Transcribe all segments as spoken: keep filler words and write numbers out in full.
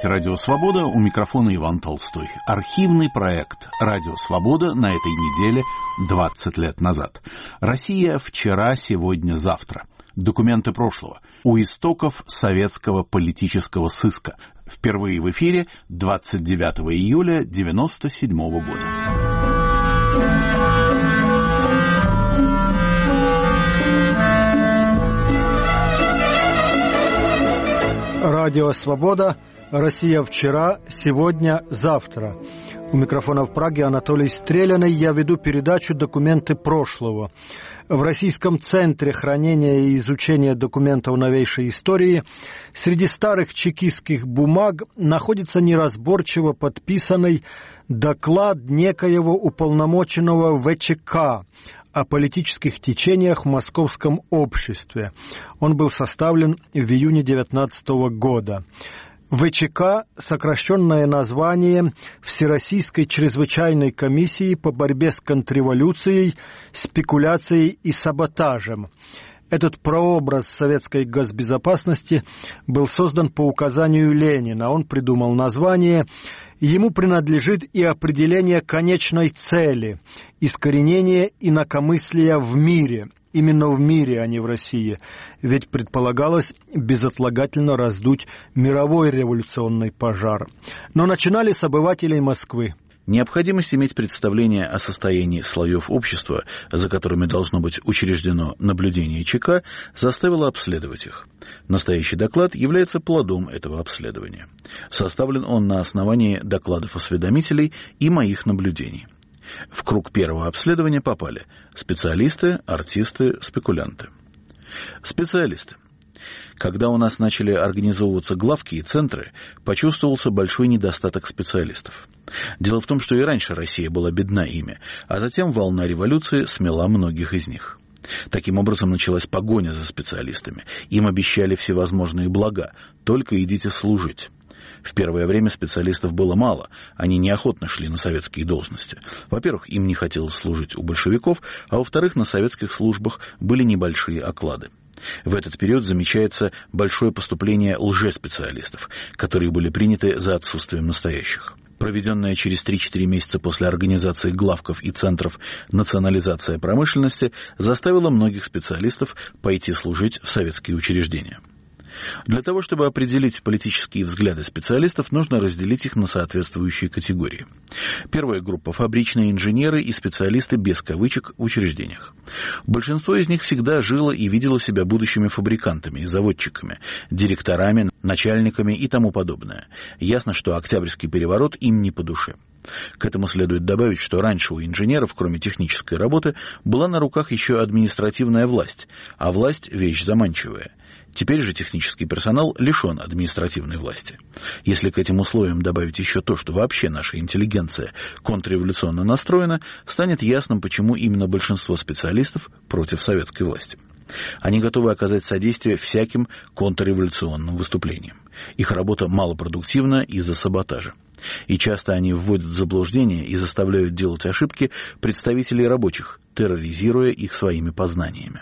слушаете «Радио Свобода», у микрофона Иван Толстой. Архивный проект «Радио Свобода» на этой неделе двадцать лет назад. Россия вчера, сегодня, завтра. Документы прошлого. У истоков советского политического сыска. Впервые в эфире двадцать девятого июля девяносто седьмого года. Радио «Свобода», Россия вчера, сегодня, завтра. У микрофона в Праге Анатолий Стреляный. Я веду передачу «Документы прошлого». В Российском центре хранения и изучения документов новейшей истории среди старых чекистских бумаг находится неразборчиво подписанный доклад некоего уполномоченного ВЧК о политических течениях в московском обществе. Он был составлен в июне девятнадцатого года. ВЧК – сокращенное название Всероссийской чрезвычайной комиссии по борьбе с контрреволюцией, спекуляцией и саботажем. Этот прообраз советской госбезопасности был создан по указанию Ленина. Он придумал название. Ему принадлежит и определение конечной цели – искоренение инакомыслия в мире. Именно в мире, а не в России. Ведь предполагалось безотлагательно раздуть мировой революционный пожар. Но начинали с обывателей Москвы. Необходимость иметь представление о состоянии слоев общества, за которыми должно быть учреждено наблюдение ЧК, заставила обследовать их. Настоящий доклад является плодом этого обследования. Составлен он на основании докладов осведомителей и моих наблюдений. В круг первого обследования попали специалисты, артисты, спекулянты. Специалисты. Когда у нас начали организовываться главки и центры, почувствовался большой недостаток специалистов. Дело в том, что и раньше Россия была бедна ими, а затем волна революции смела многих из них. Таким образом началась погоня за специалистами. Им обещали всевозможные блага, только идите служить. В первое время специалистов было мало, они неохотно шли на советские должности. Во-первых, им не хотелось служить у большевиков, а во-вторых, на советских службах были небольшие оклады. В этот период замечается большое поступление лжеспециалистов, которые были приняты за отсутствием настоящих. Проведенная через три-четыре месяца после организации главков и центров национализация промышленности заставила многих специалистов пойти служить в советские учреждения. Для того, чтобы определить политические взгляды специалистов, нужно разделить их на соответствующие категории. Первая группа – фабричные инженеры и специалисты без кавычек в учреждениях. Большинство из них всегда жило и видело себя будущими фабрикантами и заводчиками, директорами, начальниками и тому подобное. Ясно, что Октябрьский переворот им не по душе. К этому следует добавить, что раньше у инженеров, кроме технической работы, была на руках еще административная власть, а власть – вещь заманчивая. Теперь же технический персонал лишен административной власти. Если к этим условиям добавить еще то, что вообще наша интеллигенция контрреволюционно настроена, станет ясным, почему именно большинство специалистов против советской власти. Они готовы оказать содействие всяким контрреволюционным выступлениям. Их работа малопродуктивна из-за саботажа. И часто они вводят в заблуждение и заставляют делать ошибки представителей рабочих, терроризируя их своими познаниями.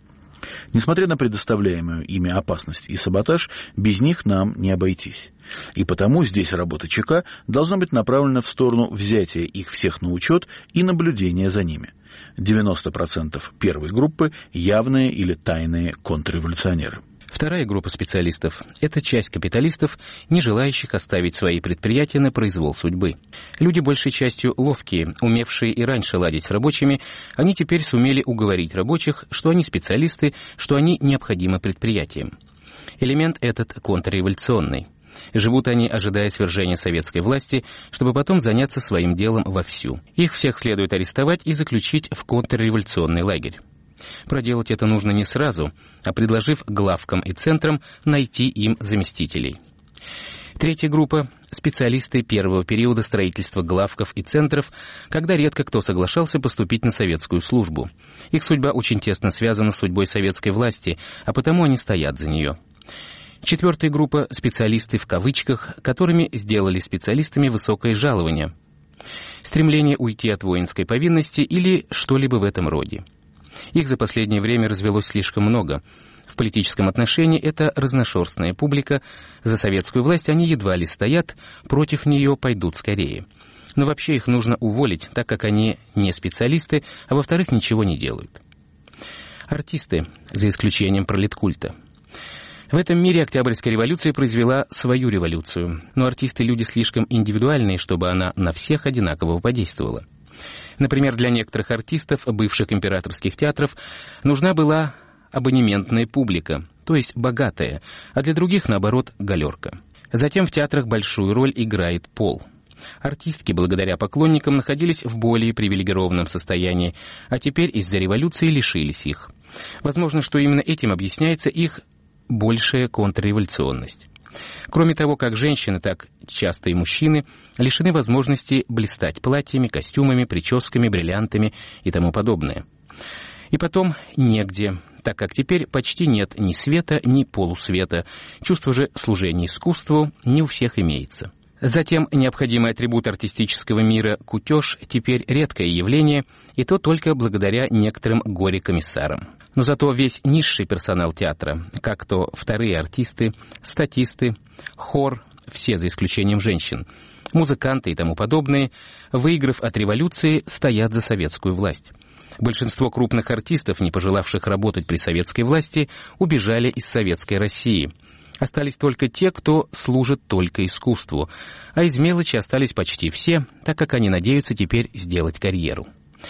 Несмотря на предоставляемую ими опасность и саботаж, без них нам не обойтись. И потому здесь работа ЧК должна быть направлена в сторону взятия их всех на учет и наблюдения за ними. девяносто процентов первой группы – явные или тайные контрреволюционеры. Вторая группа специалистов – это часть капиталистов, не желающих оставить свои предприятия на произвол судьбы. Люди большей частью ловкие, умевшие и раньше ладить с рабочими, они теперь сумели уговорить рабочих, что они специалисты, что они необходимы предприятиям. Элемент этот контрреволюционный. Живут они, ожидая свержения советской власти, чтобы потом заняться своим делом вовсю. Их всех следует арестовать и заключить в контрреволюционный лагерь. Проделать это нужно не сразу, а предложив главкам и центрам найти им заместителей. Третья группа – специалисты первого периода строительства главков и центров, когда редко кто соглашался поступить на советскую службу. Их судьба очень тесно связана с судьбой советской власти, а потому они стоят за нее. Четвертая группа – специалисты в кавычках, которыми сделали специалистами высокое жалование. Стремление уйти от воинской повинности или что-либо в этом роде. Их за последнее время развелось слишком много. В политическом отношении это разношерстная публика. За советскую власть они едва ли стоят, против нее пойдут скорее. Но вообще их нужно уволить, так как они не специалисты, а во-вторых, ничего не делают. Артисты, за исключением пролеткульта. В этом мире Октябрьская революция произвела свою революцию, но артисты люди слишком индивидуальные, чтобы она на всех одинаково подействовала. Например, для некоторых артистов бывших императорских театров нужна была абонементная публика, то есть богатая, а для других, наоборот, галерка. Затем в театрах большую роль играет пол. Артистки, благодаря поклонникам, находились в более привилегированном состоянии, а теперь из-за революции лишились их. Возможно, что именно этим объясняется их большая контрреволюционность. Кроме того, как женщины, так часто и мужчины лишены возможности блистать платьями, костюмами, прическами, бриллиантами и тому подобное. И потом негде, так как теперь почти нет ни света, ни полусвета. Чувство же служения искусству не у всех имеется. Затем необходимый атрибут артистического мира — кутеж — теперь редкое явление, и то только благодаря некоторым горе-комиссарам. Но зато весь низший персонал театра, как то вторые артисты, статисты, хор, все за исключением женщин, музыканты и тому подобные, выиграв от революции, стоят за советскую власть. Большинство крупных артистов, не пожелавших работать при советской власти, убежали из советской России. Остались только те, кто служит только искусству, а из мелочи остались почти все, так как они надеются теперь сделать карьеру.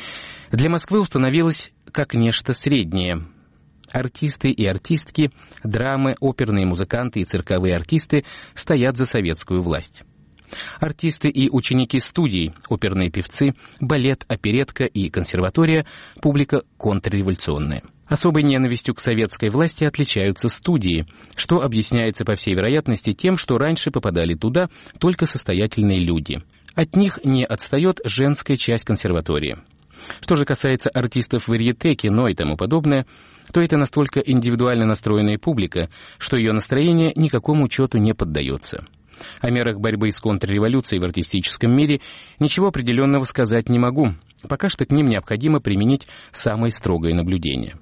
Для Москвы установилось как нечто среднее. Артисты и артистки, драмы, оперные музыканты и цирковые артисты стоят за советскую власть. Артисты и ученики студий, оперные певцы, балет, оперетка и консерватория — публика контрреволюционная. Особой ненавистью к советской власти отличаются студии, что объясняется, по всей вероятности, тем, что раньше попадали туда только состоятельные люди. От них не отстает женская часть консерватории. Что же касается артистов варьете, кино и тому подобное, то это настолько индивидуально настроенная публика, что ее настроение никакому учету не поддается. О мерах борьбы с контрреволюцией в артистическом мире ничего определенного сказать не могу. Пока что к ним необходимо применить самое строгое наблюдение.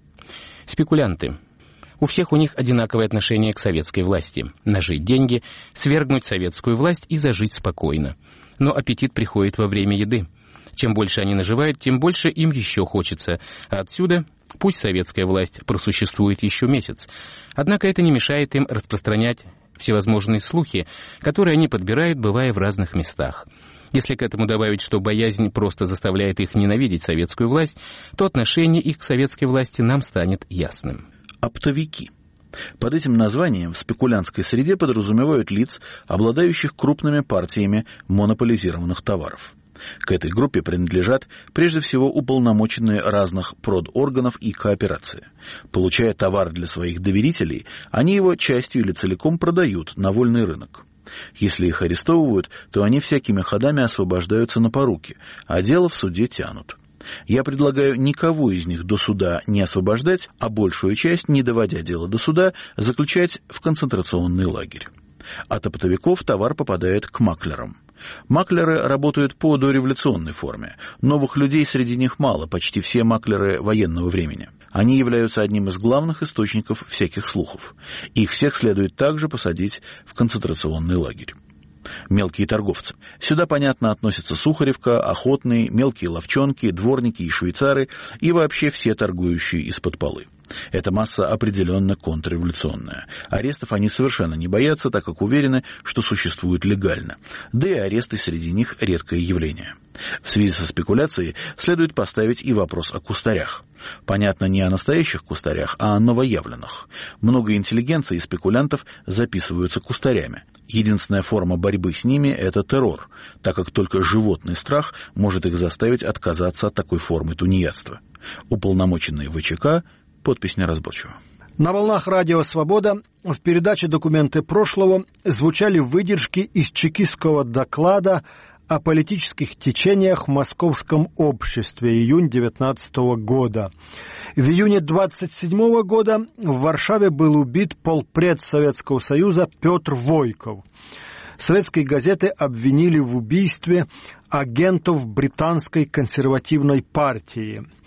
Спекулянты. У всех у них одинаковое отношение к советской власти. Нажить деньги, свергнуть советскую власть и зажить спокойно. Но аппетит приходит во время еды. Чем больше они наживают, тем больше им еще хочется. А отсюда пусть советская власть просуществует еще месяц. Однако это не мешает им распространять всевозможные слухи, которые они подбирают, бывая в разных местах. Если к этому добавить, что боязнь просто заставляет их ненавидеть советскую власть, то отношение их к советской власти нам станет ясным. Оптовики. Под этим названием в спекулянтской среде подразумевают лиц, обладающих крупными партиями монополизированных товаров. К этой группе принадлежат прежде всего уполномоченные разных продорганов и кооперации. Получая товар для своих доверителей, они его частью или целиком продают на вольный рынок. Если их арестовывают, то они всякими ходами освобождаются на поруки, а дело в суде тянут. Я предлагаю никого из них до суда не освобождать, а большую часть, не доводя дело до суда, заключать в концентрационный лагерь. От оптовиков товар попадает к маклерам. Маклеры работают по дореволюционной форме. Новых людей среди них мало, почти все маклеры военного времени. Они являются одним из главных источников всяких слухов. Их всех следует также посадить в концентрационный лагерь. Мелкие торговцы. Сюда, понятно, относятся Сухаревка, охотные, мелкие ловчонки, дворники и швейцары и вообще все торгующие из-под полы. Эта масса определенно контрреволюционная. Арестов они совершенно не боятся, так как уверены, что существуют легально. Да и аресты среди них редкое явление. В связи со спекуляцией следует поставить и вопрос о кустарях. Понятно, не о настоящих кустарях, а о новоявленных. Много интеллигенции и спекулянтов записываются кустарями. Единственная форма борьбы с ними – это террор, так как только животный страх может их заставить отказаться от такой формы тунеядства. Уполномоченный ВЧК, подпись неразборчива. На волнах радио «Свобода» в передаче «Документы прошлого» звучали выдержки из чекистского доклада о политических течениях в московском обществе, июнь девятнадцатого года. В июне двадцать седьмого года в Варшаве был убит полпред Советского Союза Петр Войков. Советские газеты обвинили в убийстве агентов британской консервативной партии.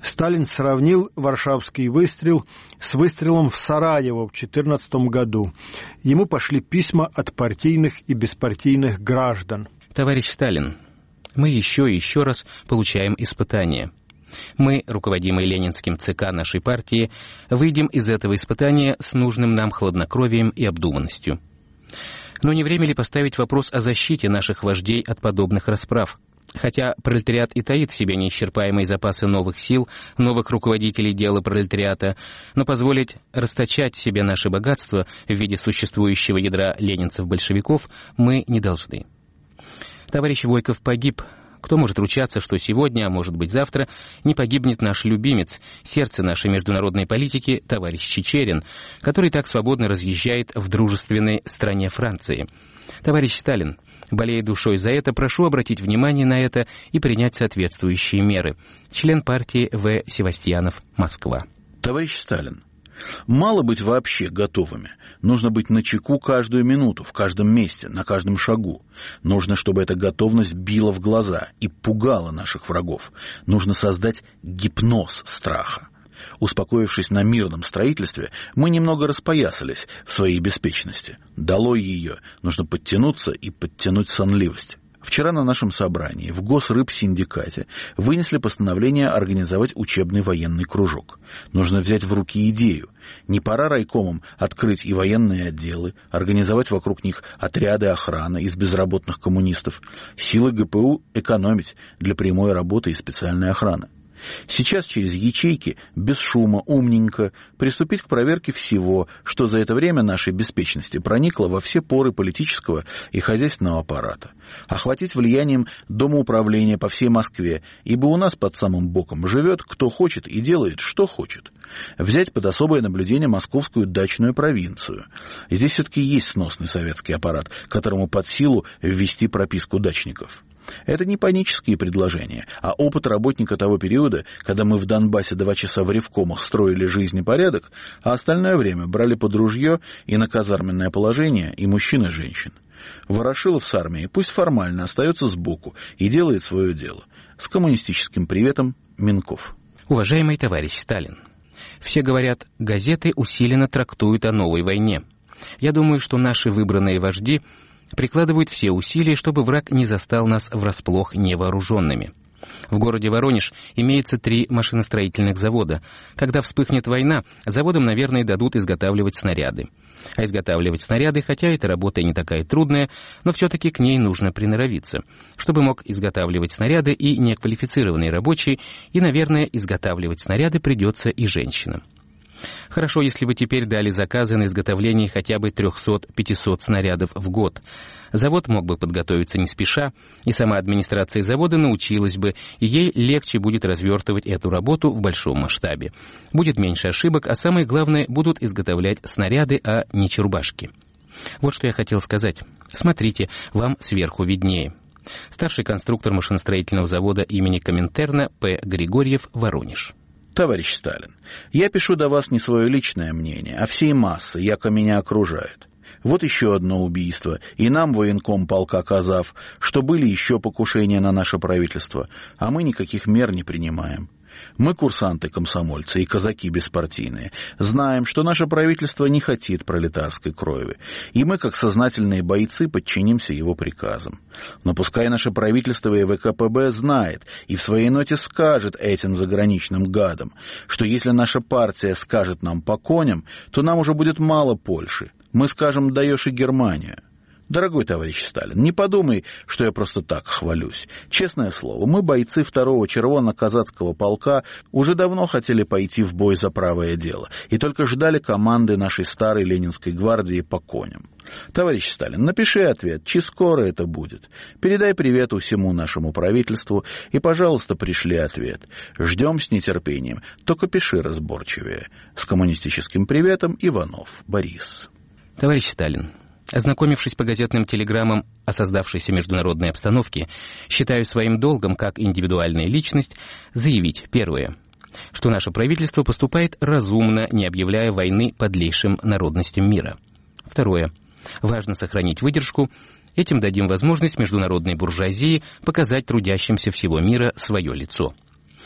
Сталин сравнил Варшавский выстрел с выстрелом в Сараево в четырнадцатом году. Ему пошли письма от партийных и беспартийных граждан. Товарищ Сталин, мы еще и еще раз получаем испытание. Мы, руководимые ленинским ЦК нашей партии, выйдем из этого испытания с нужным нам хладнокровием и обдуманностью. Но не время ли поставить вопрос о защите наших вождей от подобных расправ? Хотя пролетариат и таит в себе неисчерпаемые запасы новых сил, новых руководителей дела пролетариата, но позволить расточать себе наше богатство в виде существующего ядра ленинцев-большевиков мы не должны. Товарищ Войков погиб. Кто может ручаться, что сегодня, а может быть завтра, не погибнет наш любимец, сердце нашей международной политики, товарищ Чичерин, который так свободно разъезжает в дружественной стране Франции? Товарищ Сталин, болея душой за это, прошу обратить внимание на это и принять соответствующие меры. Член партии В. Севастьянов, Москва. Товарищ Сталин, мало быть вообще готовыми. Нужно быть начеку каждую минуту, в каждом месте, на каждом шагу. Нужно, чтобы эта готовность била в глаза и пугала наших врагов. Нужно создать гипноз страха. Успокоившись на мирном строительстве, мы немного распоясались в своей беспечности. Долой ее, нужно подтянуться и подтянуть сонливость. Вчера на нашем собрании в Госрыбсиндикате вынесли постановление организовать учебный военный кружок. Нужно взять в руки идею. Не пора райкомам открыть и военные отделы, организовать вокруг них отряды охраны из безработных коммунистов, силы ГПУ экономить для прямой работы и специальной охраны. Сейчас через ячейки, без шума, умненько, приступить к проверке всего, что за это время нашей беспечности проникло во все поры политического и хозяйственного аппарата. Охватить влиянием домоуправления по всей Москве, ибо у нас под самым боком живет кто хочет и делает, что хочет. Взять под особое наблюдение московскую дачную провинцию. Здесь все-таки есть сносный советский аппарат, которому под силу ввести прописку дачников. Это не панические предложения, а опыт работника того периода, когда мы в Донбассе два часа в ревкомах строили жизнь и порядок, а остальное время брали под ружье и на казарменное положение и мужчин и женщин. Ворошилов с армией пусть формально остается сбоку и делает свое дело. С коммунистическим приветом, Минков. Уважаемый товарищ Сталин, все говорят, газеты усиленно трактуют о новой войне. Я думаю, что наши выбранные вожди прикладывают все усилия, чтобы враг не застал нас врасплох невооруженными. В городе Воронеж имеется три машиностроительных завода. Когда вспыхнет война, заводам, наверное, дадут изготавливать снаряды. А изготавливать снаряды, хотя эта работа и не такая трудная, но все-таки к ней нужно приноровиться, чтобы мог изготавливать снаряды и неквалифицированный рабочий, и, наверное, изготавливать снаряды придется и женщинам. Хорошо, если бы теперь дали заказы на изготовление хотя бы триста-пятьсот снарядов в год. Завод мог бы подготовиться не спеша, и сама администрация завода научилась бы, и ей легче будет развертывать эту работу в большом масштабе. Будет меньше ошибок, а самое главное, будут изготовлять снаряды, а не чурбашки. Вот что я хотел сказать. Смотрите, вам сверху виднее. Старший конструктор машиностроительного завода имени Коминтерна П. Григорьев, Воронеж. Товарищ Сталин, я пишу до вас не свое личное мнение, а всей массы, яко меня окружает. Вот еще одно убийство, и нам военком полка Казав, что были еще покушения на наше правительство, а мы никаких мер не принимаем. Мы, курсанты-комсомольцы и казаки беспартийные, знаем, что наше правительство не хотит пролетарской крови, и мы, как сознательные бойцы, подчинимся его приказам. Но пускай наше правительство и ВКПБ знает и в своей ноте скажет этим заграничным гадам, что если наша партия скажет нам по коням, то нам уже будет мало Польши. Мы скажем «даешь и Германию». Дорогой товарищ Сталин, не подумай, что я просто так хвалюсь. Честное слово, мы, бойцы второго червоно-казацкого полка, уже давно хотели пойти в бой за правое дело, и только ждали команды нашей старой Ленинской гвардии по коням. Товарищ Сталин, напиши ответ, чи скоро это будет. Передай привет всему нашему правительству и, пожалуйста, пришли ответ. Ждем с нетерпением, только пиши разборчивее. С коммунистическим приветом, Иванов Борис. Товарищ Сталин, ознакомившись по газетным телеграммам о создавшейся международной обстановке, считаю своим долгом, как индивидуальная личность, заявить, первое, что наше правительство поступает разумно, не объявляя войны подлейшим народностям мира. Второе, важно сохранить выдержку, этим дадим возможность международной буржуазии показать трудящимся всего мира свое лицо.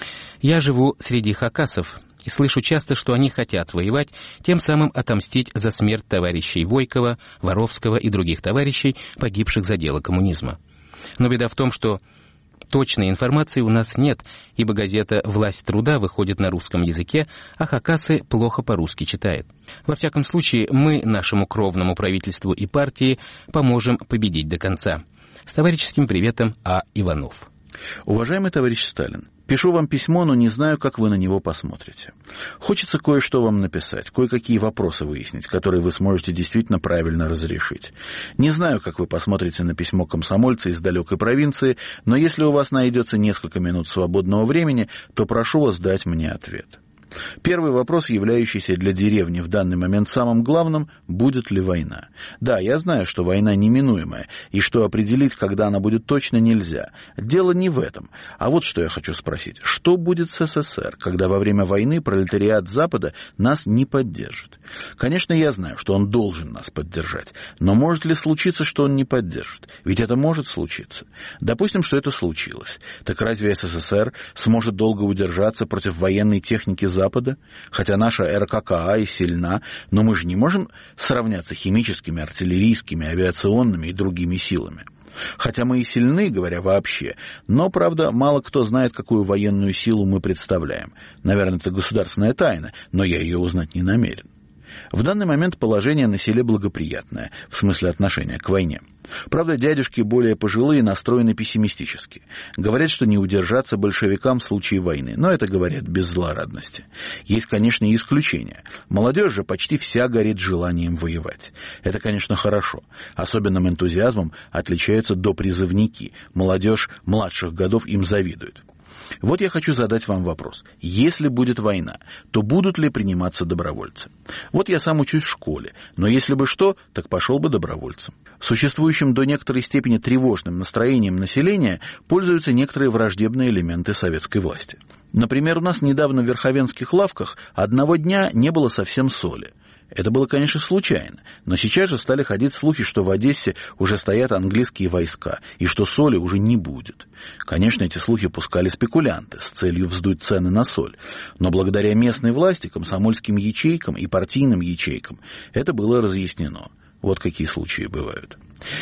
Я живу среди хакасов и слышу часто, что они хотят воевать, тем самым отомстить за смерть товарищей Войкова, Воровского и других товарищей, погибших за дело коммунизма. Но беда в том, что точной информации у нас нет, ибо газета «Власть труда» выходит на русском языке, а хакасы плохо по-русски читают. Во всяком случае, мы нашему кровному правительству и партии поможем победить до конца. С товарищеским приветом, А. Иванов. Уважаемый товарищ Сталин, пишу вам письмо, но не знаю, как вы на него посмотрите. Хочется кое-что вам написать, кое-какие вопросы выяснить, которые вы сможете действительно правильно разрешить. Не знаю, как вы посмотрите на письмо комсомольца из далекой провинции, но если у вас найдется несколько минут свободного времени, то прошу вас дать мне ответ. Первый вопрос, являющийся для деревни в данный момент самым главным, будет ли война. Да, я знаю, что война неминуемая, и что определить, когда она будет, точно нельзя. Дело не в этом. А вот что я хочу спросить. Что будет с СССР, когда во время войны пролетариат Запада нас не поддержит? Конечно, я знаю, что он должен нас поддержать, но может ли случиться, что он не поддержит? Ведь это может случиться. Допустим, что это случилось. Так разве СССР сможет долго удержаться против военной техники Запада? Хотя наша РККА и сильна, но мы же не можем сравняться химическими, артиллерийскими, авиационными и другими силами. Хотя мы и сильны, говоря вообще, но, правда, мало кто знает, какую военную силу мы представляем. Наверное, это государственная тайна, но я ее узнать не намерен. В данный момент положение на селе благоприятное, в смысле отношения к войне. Правда, дядюшки более пожилые настроены пессимистически. Говорят, что не удержаться большевикам в случае войны, но это говорят без злорадности. Есть, конечно, и исключения. Молодежь же почти вся горит желанием воевать. Это, конечно, хорошо. Особенным энтузиазмом отличаются допризывники. Молодежь младших годов им завидует. Вот я хочу задать вам вопрос. Если будет война, то будут ли приниматься добровольцы? Вот я сам учусь в школе, но если бы что, так пошел бы добровольцем. Существующим до некоторой степени тревожным настроением населения пользуются некоторые враждебные элементы советской власти. Например, у нас недавно в верховенских лавках одного дня не было совсем соли. Это было, конечно, случайно, но сейчас же стали ходить слухи, что в Одессе уже стоят английские войска, и что соли уже не будет. Конечно, эти слухи пускали спекулянты с целью вздуть цены на соль, но благодаря местной власти, комсомольским ячейкам и партийным ячейкам это было разъяснено. Вот какие случаи бывают.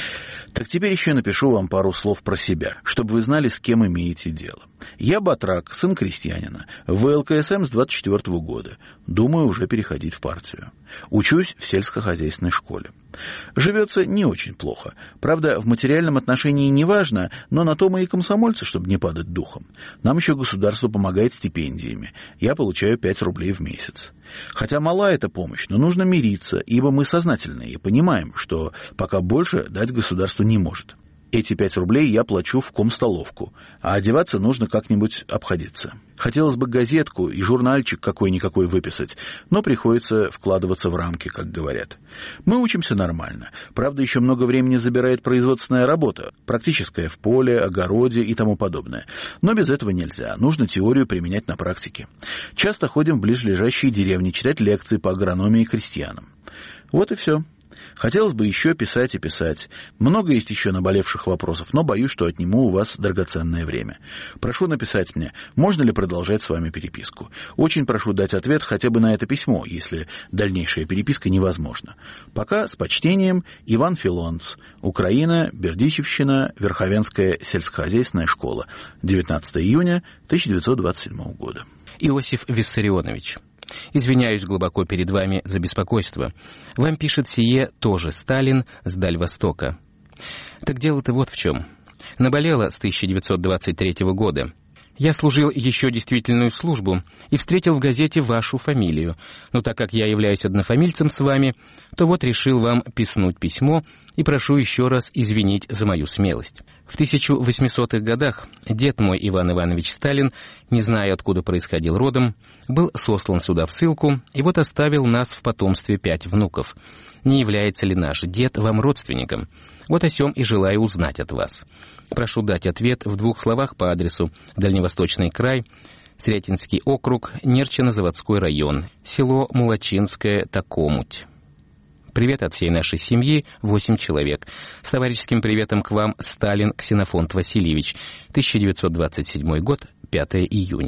Так теперь еще напишу вам пару слов про себя, чтобы вы знали, с кем имеете дело. Я батрак, сын крестьянина, в вэ эл ка эс эм с двадцать четвёртого года. Думаю уже переходить в партию. Учусь в сельскохозяйственной школе. Живется не очень плохо. Правда, в материальном отношении не важно, но на то мы и комсомольцы, чтобы не падать духом. Нам еще государство помогает стипендиями. Я получаю пять рублей в месяц. Хотя мала эта помощь, но нужно мириться, ибо мы сознательные и понимаем, что пока больше дать государство не может. Эти пять рублей я плачу в комстоловку, а одеваться нужно как-нибудь обходиться. Хотелось бы газетку и журнальчик какой-никакой выписать, но приходится вкладываться в рамки, как говорят. Мы учимся нормально. Правда, еще много времени забирает производственная работа, практическая в поле, огороде и тому подобное. Но без этого нельзя, нужно теорию применять на практике. Часто ходим в ближлежащие деревни читать лекции по агрономии крестьянам. Вот и все. Хотелось бы еще писать и писать. Много есть еще наболевших вопросов, но боюсь, что отниму у вас драгоценное время. Прошу написать мне, можно ли продолжать с вами переписку. Очень прошу дать ответ хотя бы на это письмо, если дальнейшая переписка невозможна. Пока с почтением, Иван Филонц, Украина, Бердичевщина, Верховенская сельскохозяйственная школа, девятнадцатого июня тысяча девятьсот двадцать седьмого года. Иосиф Виссарионович. Извиняюсь глубоко перед вами за беспокойство. Вам пишет сие тоже Сталин с Дальвостока. Так дело-то вот в чем. Наболело с тысяча девятьсот двадцать третьего года. Я служил еще действительную службу и встретил в газете вашу фамилию. Но так как я являюсь однофамильцем с вами, то вот решил вам писнуть письмо и прошу еще раз извинить за мою смелость. В тысяча восьмисотых годах дед мой Иван Иванович Сталин, не зная, откуда происходил родом, был сослан сюда в ссылку и вот оставил нас в потомстве пять внуков. Не является ли наш дед вам родственником? Вот о сём и желаю узнать от вас. Прошу дать ответ в двух словах по адресу Дальневосточный край, Сретенский округ, Нерчино-Заводской район, село Мулачинское, Токомуть. Привет от всей нашей семьи, восемь человек. С товарищеским приветом к вам, Сталин Ксенофонт Васильевич, тысяча девятьсот двадцать седьмой год, пятого июня.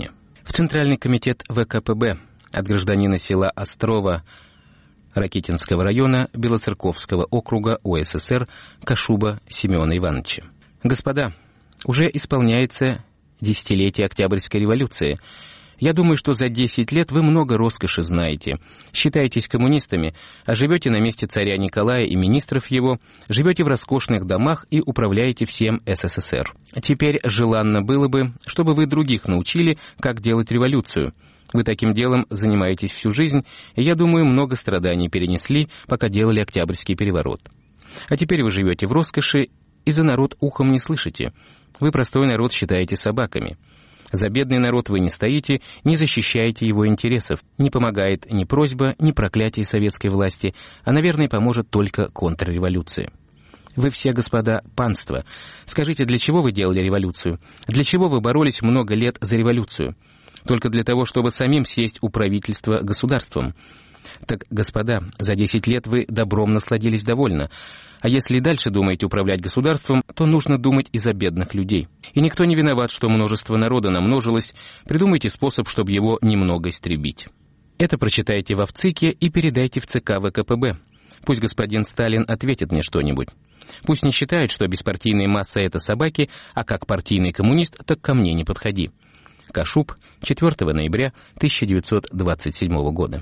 в Центральный комитет вэ ка пэ бэ от гражданина села Острова Ракитинского района Белоцерковского округа о эс эс эр Кашуба Семена Ивановича. Господа, уже исполняется десятилетие Октябрьской революции. Я думаю, что за десять лет вы много роскоши знаете. Считаетесь коммунистами, а живете на месте царя Николая и министров его, живете в роскошных домах и управляете всем эс эс эс эр. Теперь желанно было бы, чтобы вы других научили, как делать революцию. Вы таким делом занимаетесь всю жизнь, и, я думаю, много страданий перенесли, пока делали Октябрьский переворот. А теперь вы живете в роскоши, и за народ ухом не слышите. Вы простой народ считаете собаками. За бедный народ вы не стоите, не защищаете его интересов. Не помогает ни просьба, ни проклятие советской власти, а, наверное, поможет только контрреволюция. Вы все, господа, панство. Скажите, для чего вы делали революцию? Для чего вы боролись много лет за революцию? Только для того, чтобы самим сесть у правительства государством. Так, господа, за десять лет вы добром насладились довольно. А если и дальше думаете управлять государством, то нужно думать и за бедных людей. И никто не виноват, что множество народа намножилось. Придумайте способ, чтобы его немного истребить. Это прочитайте в ВЦИКе и передайте в ЦК вэ ка пэ бэ. Пусть господин Сталин ответит мне что-нибудь. Пусть не считает, что беспартийная масса — это собаки, а как партийный коммунист, так ко мне не подходи. Кашуб, четвёртого ноября тысяча девятьсот двадцать седьмого года.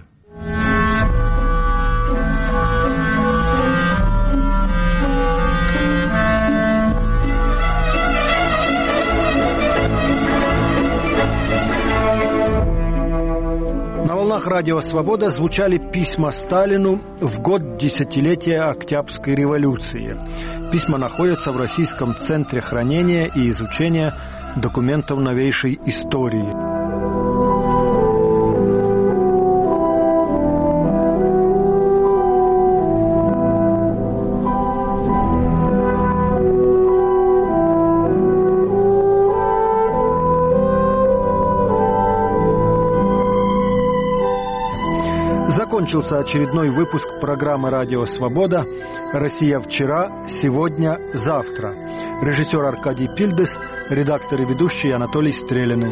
На волнах радио «Свобода» звучали письма Сталину в год десятилетия Октябрьской революции. Письма находятся в Российском центре хранения и изучения документов новейшей истории. Закончился очередной выпуск программы «Радио Свобода». «Россия вчера, сегодня, завтра». Режиссер Аркадий Пильдес, редактор и ведущий Анатолий Стрелянный.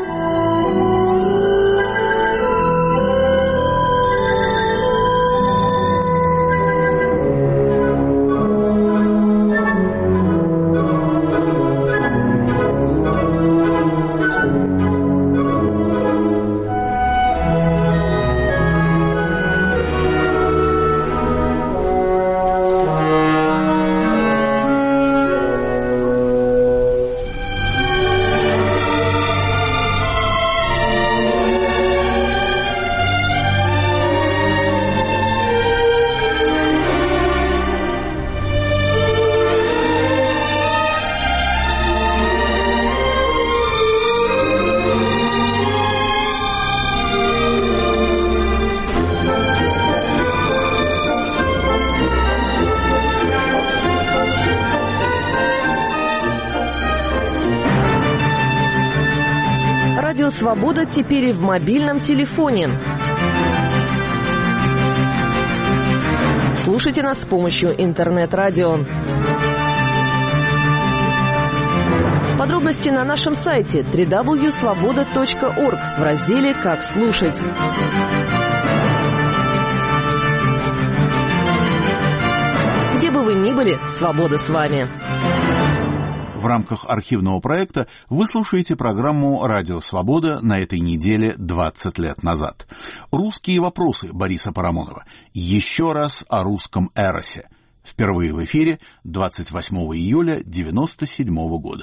«Свобода» теперь и в мобильном телефоне. Слушайте нас с помощью интернет-радио. Подробности на нашем сайте дабл ю дабл ю дабл ю точка свобода точка орг в разделе «Как слушать». Где бы вы ни были, свобода с вами. В рамках архивного проекта вы слушаете программу «Радио Свобода» на этой неделе двадцать лет назад. «Русские вопросы» Бориса Парамонова. Еще раз о русском эросе. Впервые в эфире двадцать восьмого июля девяносто седьмого года.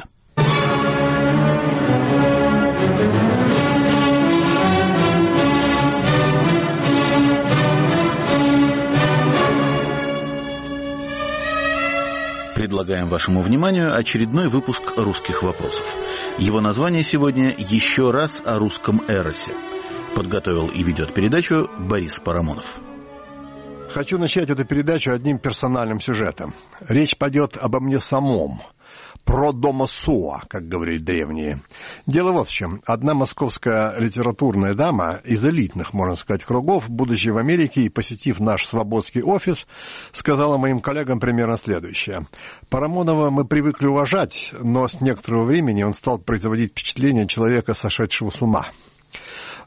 Предлагаем вашему вниманию очередной выпуск «Русских вопросов». Его название сегодня «Еще раз о русском эросе». Подготовил и ведет передачу Борис Парамонов. Хочу начать эту передачу одним персональным сюжетом. Речь пойдет обо мне самом. Про дома Суа, как говорят древние. Дело вот в чем. Одна московская литературная дама из элитных, можно сказать, кругов, будучи в Америке и посетив наш свободский офис, сказала моим коллегам примерно следующее. Парамонова мы привыкли уважать, но с некоторого времени он стал производить впечатление человека, сошедшего с ума.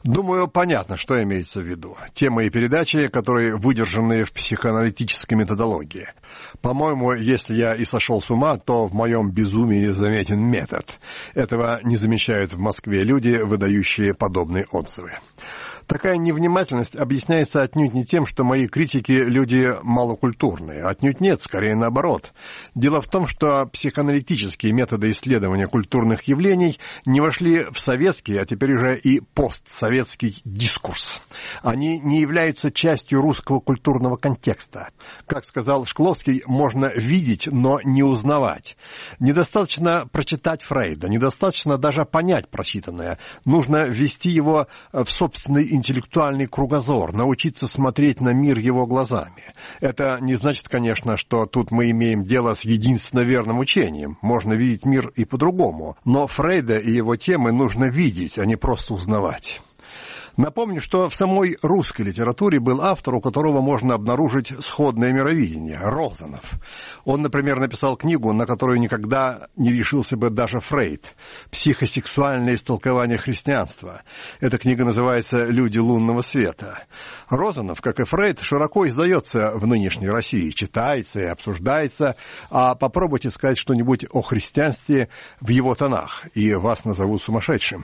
Думаю, понятно, что имеется в виду. Те мои передачи, которые выдержаны в психоаналитической методологии. По-моему, если я и сошел с ума, то в моем безумии заметен метод. Этого не замечают в Москве люди, выдающие подобные отзывы. Такая невнимательность объясняется отнюдь не тем, что мои критики – люди малокультурные. Отнюдь нет, скорее наоборот. Дело в том, что психоаналитические методы исследования культурных явлений не вошли в советский, а теперь уже и постсоветский дискурс. Они не являются частью русского культурного контекста. Как сказал Шкловский, можно видеть, но не узнавать. Недостаточно прочитать Фрейда, недостаточно даже понять прочитанное. Нужно ввести его в собственный интеллектуальный кругозор, научиться смотреть на мир его глазами. Это не значит, конечно, что тут мы имеем дело с единственно верным учением. Можно видеть мир и по-другому. Но Фрейда и его темы нужно видеть, а не просто узнавать. Напомню, что в самой русской литературе был автор, у которого можно обнаружить сходное мировидение – Розанов. Он, например, написал книгу, на которую никогда не решился бы даже Фрейд «Психосексуальное истолкование христианства». Эта книга называется «Люди лунного света». Розанов, как и Фрейд, широко издается в нынешней России, читается и обсуждается, а попробуйте сказать что-нибудь о христианстве в его тонах, и вас назовут сумасшедшим.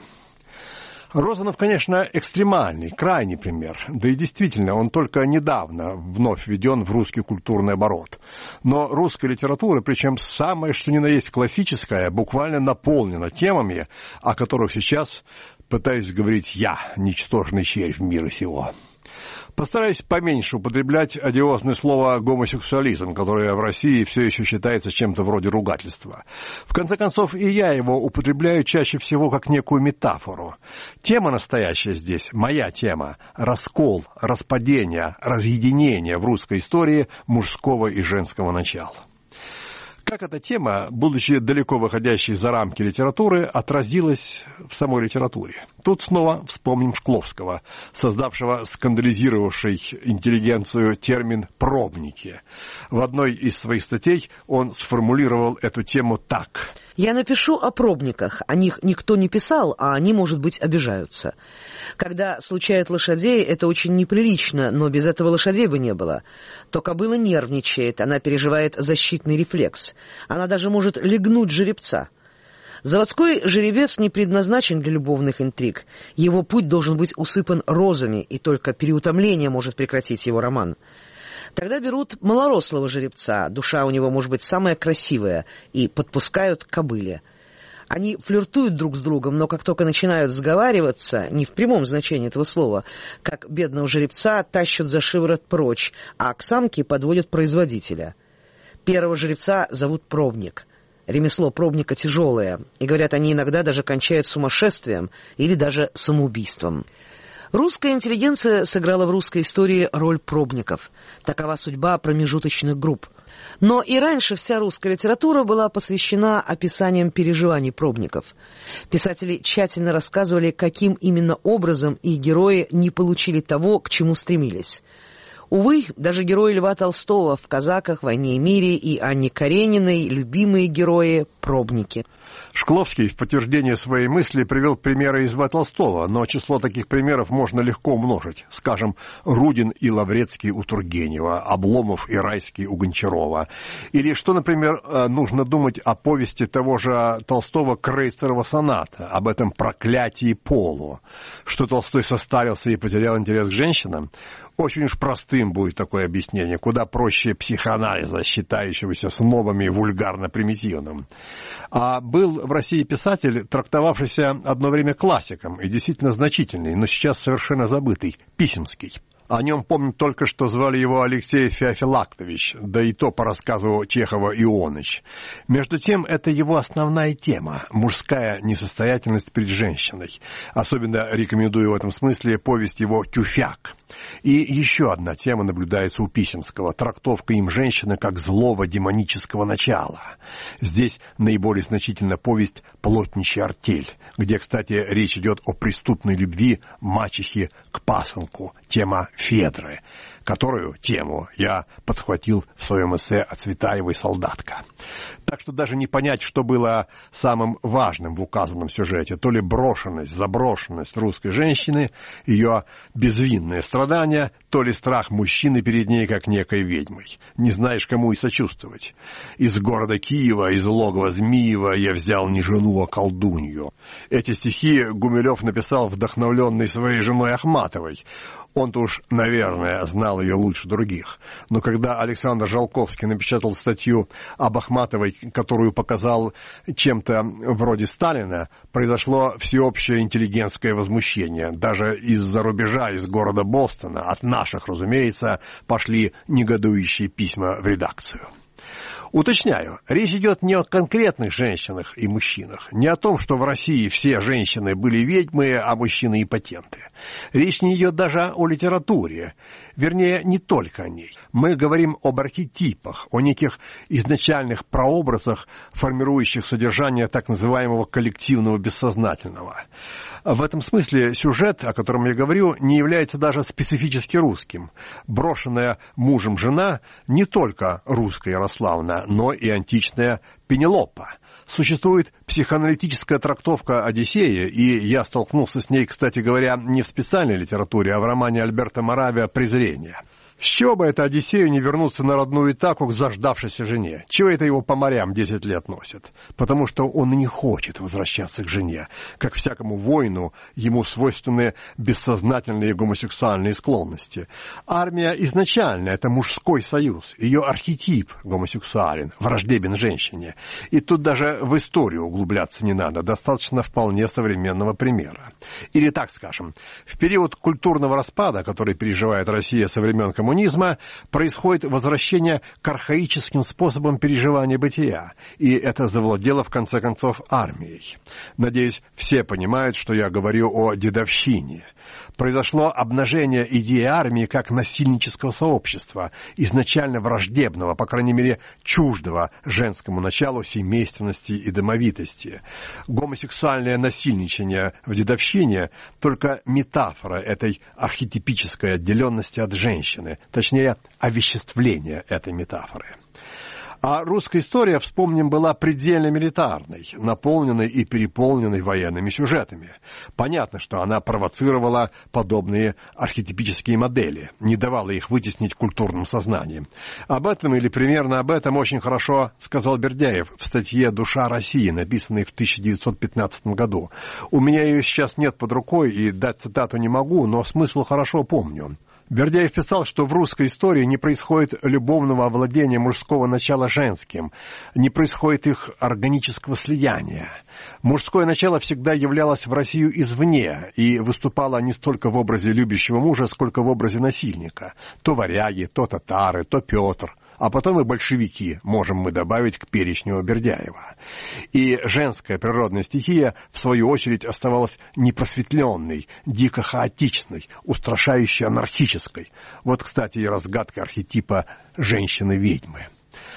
Розанов, конечно, экстремальный, крайний пример. Да и действительно, он только недавно вновь введен в русский культурный оборот. Но русская литература, причем самая что ни на есть классическая, буквально наполнена темами, о которых сейчас пытаюсь говорить я, ничтожный червь мира сего. Постараюсь поменьше употреблять одиозное слово «гомосексуализм», которое в России все еще считается чем-то вроде ругательства. В конце концов, и я его употребляю чаще всего как некую метафору. Тема настоящая здесь, моя тема – раскол, распадение, разъединение в русской истории мужского и женского начала. Как эта тема, будучи далеко выходящей за рамки литературы, отразилась в самой литературе? Тут снова вспомним Шкловского, создавшего скандализировавший интеллигенцию термин «пробники». В одной из своих статей он сформулировал эту тему так. «Я напишу о пробниках. О них никто не писал, а они, может быть, обижаются. Когда случают лошадей, это очень неприлично, но без этого лошадей бы не было. То кобыла нервничает, она переживает защитный рефлекс. Она даже может легнуть жеребца. Заводской жеребец не предназначен для любовных интриг. Его путь должен быть усыпан розами, и только переутомление может прекратить его роман. Тогда берут малорослого жеребца, душа у него может быть самая красивая, и подпускают к кобыле. Они флиртуют друг с другом, но как только начинают сговариваться, не в прямом значении этого слова, как бедного жеребца тащат за шиворот прочь, а к самке подводят производителя. Первого жеребца зовут пробник. Ремесло пробника тяжелое, и, говорят, они иногда даже кончают сумасшествием или даже самоубийством. Русская интеллигенция сыграла в русской истории роль пробников. Такова судьба промежуточных групп. Но и раньше вся русская литература была посвящена описаниям переживаний пробников. Писатели тщательно рассказывали, каким именно образом их герои не получили того, к чему стремились. Увы, даже герои Льва Толстого в «Казаках», «Войне и мире» и Анне Карениной любимые герои – пробники. Шкловский в подтверждение своей мысли привел примеры из Льва Толстого, но число таких примеров можно легко умножить. Скажем, Рудин и Лаврецкий у Тургенева, Обломов и Райский у Гончарова. Или что, например, нужно думать о повести того же Толстого «Крейцерова соната», об этом проклятии полу. Что Толстой состарился и потерял интерес к женщинам? Очень уж простым будет такое объяснение, куда проще психоанализа, считающегося снобами и вульгарно-примитивным. А был в России писатель, трактовавшийся одно время классиком и действительно значительный, но сейчас совершенно забытый, Писемский. О нем помню только, что звали его Алексей Феофилактович, да и то по рассказу Чехова Ионыч. Между тем, это его основная тема – мужская несостоятельность перед женщиной. Особенно рекомендую в этом смысле повесть его «Тюфяк». И еще одна тема наблюдается у Писемского – трактовка им женщины как злого демонического начала. Здесь наиболее значительна повесть «Плотничья артель», где, кстати, речь идет о преступной любви мачехи к пасынку, тема Федры, которую тему я подхватил в своем эссе о Цветаевой «Солдатка». Так что даже не понять, что было самым важным в указанном сюжете. То ли брошенность, заброшенность русской женщины, ее безвинные страдания, то ли страх мужчины перед ней, как некой ведьмой. Не знаешь, кому и сочувствовать. Из города Киева, из логова Змиева я взял не жену, а колдунью. Эти стихи Гумилев написал, вдохновленный своей женой Ахматовой. Он-то уж, наверное, знал ее лучше других. Но когда Александр Жалковский напечатал статью об Ахматовой, которую показал чем-то вроде Сталина, произошло всеобщее интеллигентское возмущение. Даже из-за рубежа, из города Бостона, от наших, разумеется, пошли негодующие письма в редакцию. Уточняю, речь идет не о конкретных женщинах и мужчинах, не о том, что в России все женщины были ведьмы, а мужчины импотенты. Речь не идет даже о литературе, вернее, не только о ней. Мы говорим об архетипах, о неких изначальных прообразах, формирующих содержание так называемого коллективного бессознательного. В этом смысле сюжет, о котором я говорю, не является даже специфически русским. Брошенная мужем жена не только русская Ярославна, но и античная Пенелопа. Существует психоаналитическая трактовка Одиссея, и я столкнулся с ней, кстати говоря, не в специальной литературе, а в романе Альберто Моравия «Презрение». С чего бы это Одиссею не вернуться на родную Итаку к заждавшейся жене? Чего это его по морям десять лет носит? Потому что он и не хочет возвращаться к жене. Как всякому воину, ему свойственны бессознательные гомосексуальные склонности. Армия изначально это мужской союз. Ее архетип гомосексуален, враждебен женщине. И тут даже в историю углубляться не надо. Достаточно вполне современного примера. Или так скажем, в период культурного распада, который переживает Россия со времен коммунизма, коммунизма, происходит возвращение к архаическим способам переживания бытия, и это завладело, в конце концов, армией. Надеюсь, все понимают, что я говорю о дедовщине. Произошло обнажение идеи армии как насильнического сообщества, изначально враждебного, по крайней мере, чуждого женскому началу семейственности и домовитости. Гомосексуальное насильничание в дедовщине — только метафора этой архетипической отделенности от женщины, точнее, овеществление этой метафоры. А русская история, вспомним, была предельно милитарной, наполненной и переполненной военными сюжетами. Понятно, что она провоцировала подобные архетипические модели, не давала их вытеснить культурным сознанием. Об этом или примерно об этом очень хорошо сказал Бердяев в статье «Душа России», написанной в тысяча девятьсот пятнадцатом году. У меня ее сейчас нет под рукой и дать цитату не могу, но смысл хорошо помню. Бердяев писал, что в русской истории не происходит любовного овладения мужского начала женским, не происходит их органического слияния. Мужское начало всегда являлось в Россию извне и выступало не столько в образе любящего мужа, сколько в образе насильника. То варяги, то татары, то Петр. А потом и большевики, можем мы добавить к перечню Бердяева. И женская природная стихия, в свою очередь, оставалась непросветленной, дико хаотичной, устрашающе анархической. Вот, кстати, и разгадка архетипа женщины-ведьмы.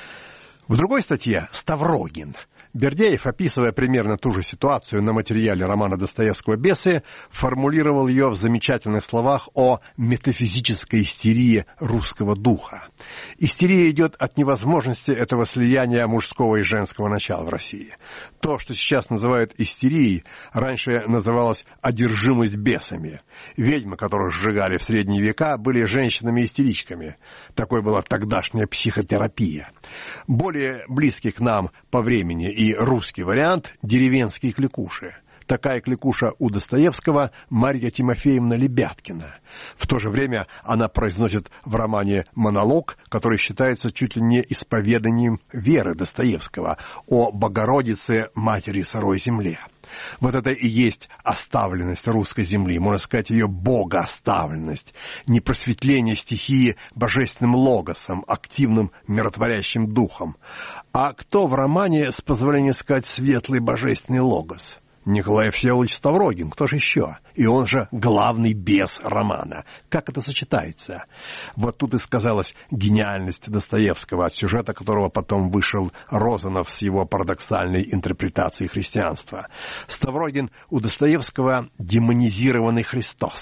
В другой статье «Ставрогин» Бердяев, описывая примерно ту же ситуацию на материале романа Достоевского «Бесы», формулировал ее в замечательных словах о метафизической истерии русского духа. Истерия идет от невозможности этого слияния мужского и женского начала в России. То, что сейчас называют истерией, раньше называлось одержимость бесами. Ведьмы, которых сжигали в средние века, были женщинами-истеричками. Такой была тогдашняя психотерапия. Более близкий к нам по времени и русский вариант – деревенские кликуши. Такая кликуша у Достоевского Марья Тимофеевна Лебяткина. В то же время она произносит в романе монолог, который считается чуть ли не исповеданием веры Достоевского о Богородице, матери сырой земле. Вот это и есть оставленность русской земли, можно сказать, ее богооставленность, непросветление стихии божественным логосом, активным миротворящим духом. А кто в романе, с позволения сказать, светлый божественный логос? Николай Всеволодович Ставрогин, кто же еще? И он же главный бес романа. Как это сочетается? Вот тут и сказалась гениальность Достоевского, от сюжета которого потом вышел Розанов с его парадоксальной интерпретацией христианства. Ставрогин у Достоевского демонизированный Христос.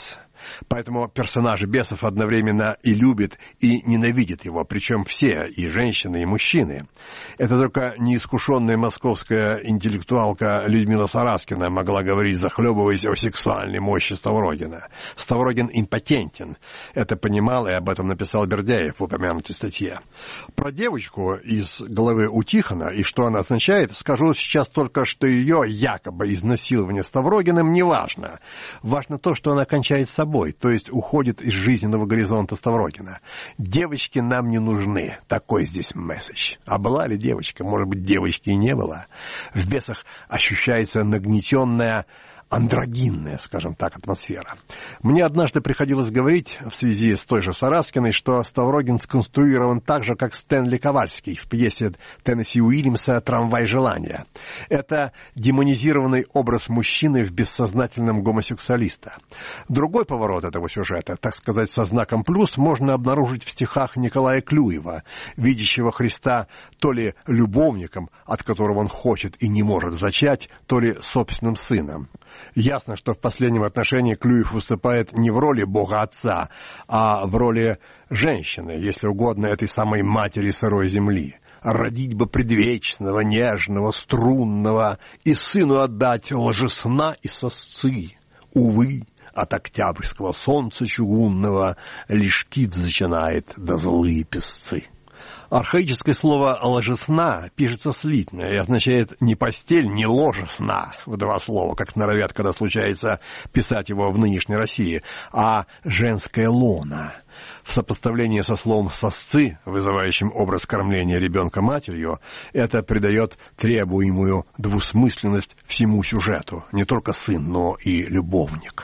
Поэтому персонажи бесов одновременно и любят, и ненавидят его, причем все, и женщины, и мужчины. Это только неискушенная московская интеллектуалка Людмила Сараскина могла говорить, захлебываясь о сексуальной мощи Ставрогина. Ставрогин импотентен. Это понимал, и об этом написал Бердяев в упомянутой статье. Про девочку из головы у Тихона, и что она означает, скажу сейчас только, что ее якобы изнасилование Ставрогиным не важно. Важно то, что она кончает с собой, то есть уходит из жизненного горизонта Ставрогина. Девочки нам не нужны. Такой здесь месседж. А была ли девочка? Может быть, девочки и не было. В «Бесах» ощущается нагнетенная, андрогинная, скажем так, атмосфера. Мне однажды приходилось говорить в связи с той же Сараскиной, что Ставрогин сконструирован так же, как Стэнли Ковальский в пьесе Теннесси Уильямса «Трамвай желания». Это демонизированный образ мужчины в бессознательном гомосексуалиста. Другой поворот этого сюжета, так сказать, со знаком плюс, можно обнаружить в стихах Николая Клюева, видящего Христа то ли любовником, от которого он хочет и не может зачать, то ли собственным сыном. Ясно, что в последнем отношении Клюев выступает не в роли Бога Отца, а в роли женщины, если угодно, этой самой матери сырой земли. Родить бы предвечного, нежного, струнного, и сыну отдать ложесна и сосцы. Увы, от октябрьского солнца чугунного лишь кит зачинает да злые песцы. Архаическое слово «ложесна» пишется слитно и означает не постель, не ложе сна, в два слова, как норовят, когда случается писать его в нынешней России, а женское лоно. В сопоставлении со словом «сосцы», вызывающим образ кормления ребенка матерью, это придает требуемую двусмысленность всему сюжету, не только сын, но и любовник.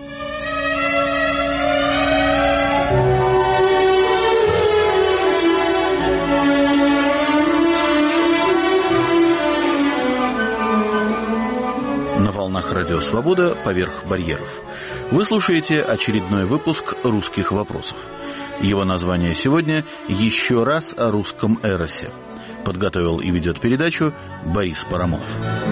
На волнах Радио Свобода «Поверх барьеров». Вы слушаете очередной выпуск «Русских вопросов». Его название сегодня «Еще раз о русском эросе». Подготовил и ведет передачу Борис Парамонов.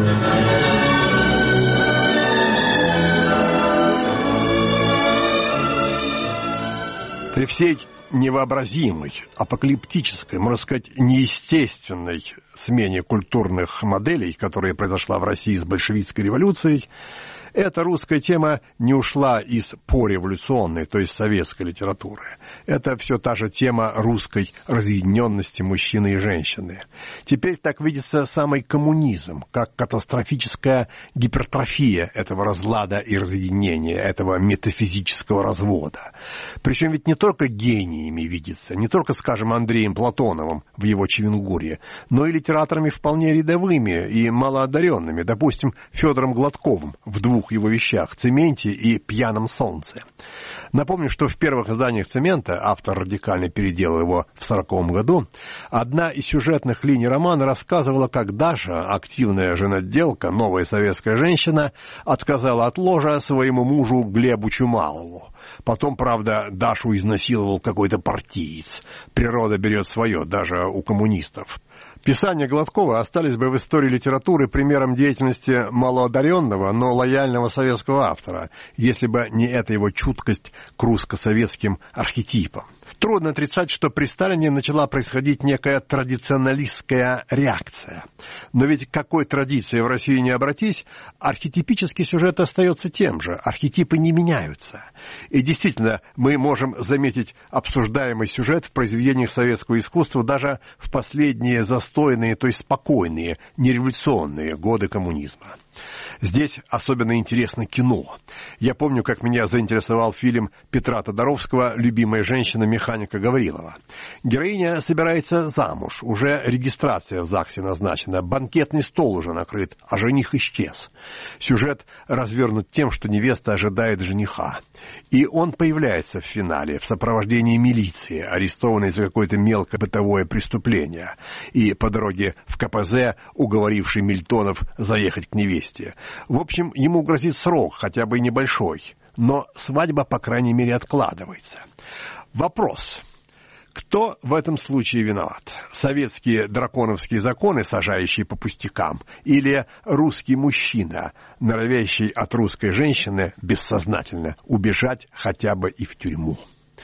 При всей невообразимой, апокалиптической, можно сказать, неестественной смене культурных моделей, которая произошла в России с большевистской революцией, эта русская тема не ушла из пореволюционной, то есть советской литературы. Это все та же тема русской разъединенности мужчины и женщины. Теперь так видится самый коммунизм, как катастрофическая гипертрофия этого разлада и разъединения, этого метафизического развода. Причем ведь не только гениями видится, не только, скажем, Андреем Платоновым в его Чевенгуре, но и литераторами вполне рядовыми и малоодаренными, допустим, Федором Гладковым в двух его вещах «Цементе» и «Пьяном солнце». Напомню, что в первых изданиях «Цемента», автор радикально переделал его в сороковом году, одна из сюжетных линий романа рассказывала, как Даша, активная женотделка, новая советская женщина, отказала от ложа своему мужу Глебу Чумалову. Потом, правда, Дашу изнасиловал какой-то партиец. Природа берет свое, даже у коммунистов. Писания Гладкова остались бы в истории литературы примером деятельности малоодаренного, но лояльного советского автора, если бы не эта его чуткость к русско-советским архетипам. Трудно отрицать, что при Сталине начала происходить некая традиционалистская реакция. Но ведь к какой традиции в России не обратись, архетипический сюжет остается тем же, архетипы не меняются. И действительно, мы можем заметить обсуждаемый сюжет в произведениях советского искусства даже в последние застойные, то есть спокойные, нереволюционные годы коммунизма. Здесь особенно интересно кино. Я помню, как меня заинтересовал фильм Петра Тодоровского «Любимая женщина» механика Гаврилова. Героиня собирается замуж, уже регистрация в ЗАГСе назначена, банкетный стол уже накрыт, а жених исчез. Сюжет развернут тем, что невеста ожидает жениха. И он появляется в финале в сопровождении милиции, арестованной за какое-то мелкое бытовое преступление, и по дороге в ка пэ зэ уговоривший Мильтонов заехать к невесте. В общем, ему грозит срок, хотя бы и небольшой, но свадьба, по крайней мере, откладывается. Вопрос. Кто в этом случае виноват? Советские драконовские законы, сажающие по пустякам, или русский мужчина, норовящий от русской женщины бессознательно убежать хотя бы и в тюрьму?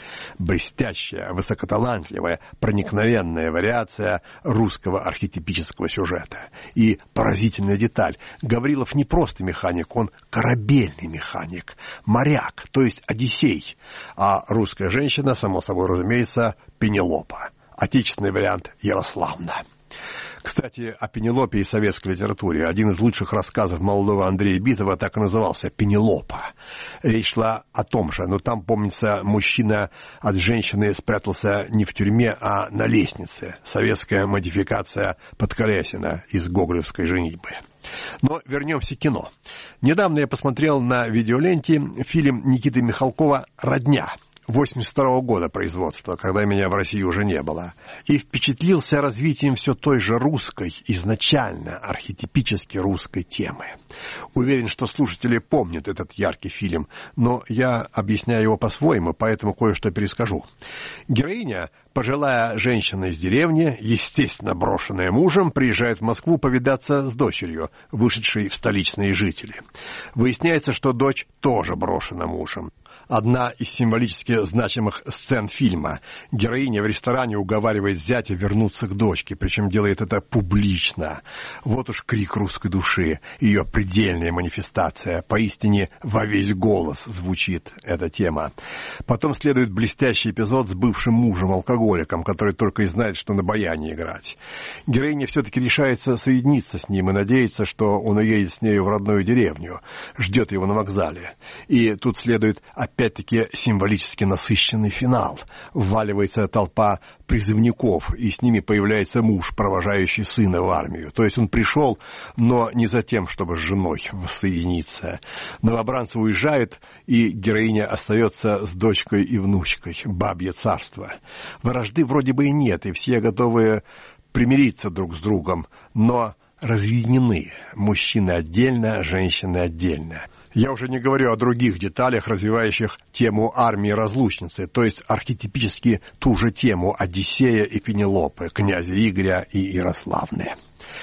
Блестящая, высокоталантливая, проникновенная вариация русского архетипического сюжета. И поразительная деталь. Гаврилов не просто механик, он корабельный механик, моряк, то есть Одиссей. А русская женщина, само собой разумеется, Пенелопа. Отечественный вариант Ярославна. Кстати, о Пенелопе и советской литературе. Один из лучших рассказов молодого Андрея Битова так и назывался «Пенелопа». Речь шла о том же, но там, помнится, мужчина от женщины спрятался не в тюрьме, а на лестнице. Советская модификация Подколесина из гоголевской «Женитьбы». Но вернемся к кино. Недавно я посмотрел на видеоленте фильм Никиты Михалкова «Родня». восемьдесят второго года производства, когда меня в России уже не было, и впечатлился развитием все той же русской, изначально архетипически русской темы. Уверен, что слушатели помнят этот яркий фильм, но я объясняю его по-своему, поэтому кое-что перескажу. Героиня, пожилая женщина из деревни, естественно брошенная мужем, приезжает в Москву повидаться с дочерью, вышедшей в столичные жители. Выясняется, что дочь тоже брошена мужем. Одна из символически значимых сцен фильма. Героиня в ресторане уговаривает зятя вернуться к дочке, причем делает это публично. Вот уж крик русской души, ее предельная манифестация. Поистине во весь голос звучит эта тема. Потом следует блестящий эпизод с бывшим мужем-алкоголиком, который только и знает, что на баяне играть. Героиня все-таки решается соединиться с ним и надеется, что он уедет с нею в родную деревню. Ждет его на вокзале. И тут следует опять Опять-таки символически насыщенный финал. Вваливается толпа призывников, и с ними появляется муж, провожающий сына в армию. То есть он пришел, но не за тем, чтобы с женой воссоединиться. Новобранцы уезжают, и героиня остается с дочкой и внучкой. Бабье царство. Вражды вроде бы и нет, и все готовы примириться друг с другом, но разъединены. Мужчины отдельно, женщины отдельно. Я уже не говорю о других деталях, развивающих тему армии-разлучницы, то есть архетипически ту же тему Одиссея и Пенелопы, князя Игоря и Ярославны.